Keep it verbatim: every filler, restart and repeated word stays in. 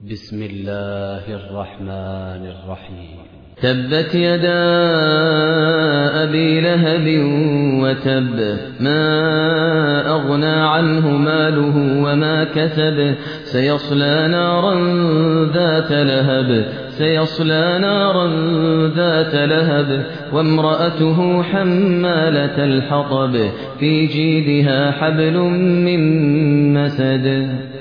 بسم الله الرحمن الرحيم. تبت يدا أبي لهب وتب، ما أغنى عنه ماله وما كسب، سيصلى نارا ذات لهب سيصلى نارا ذات لهب وامرأته حمالة الحطب، في جيدها حبل من مسد.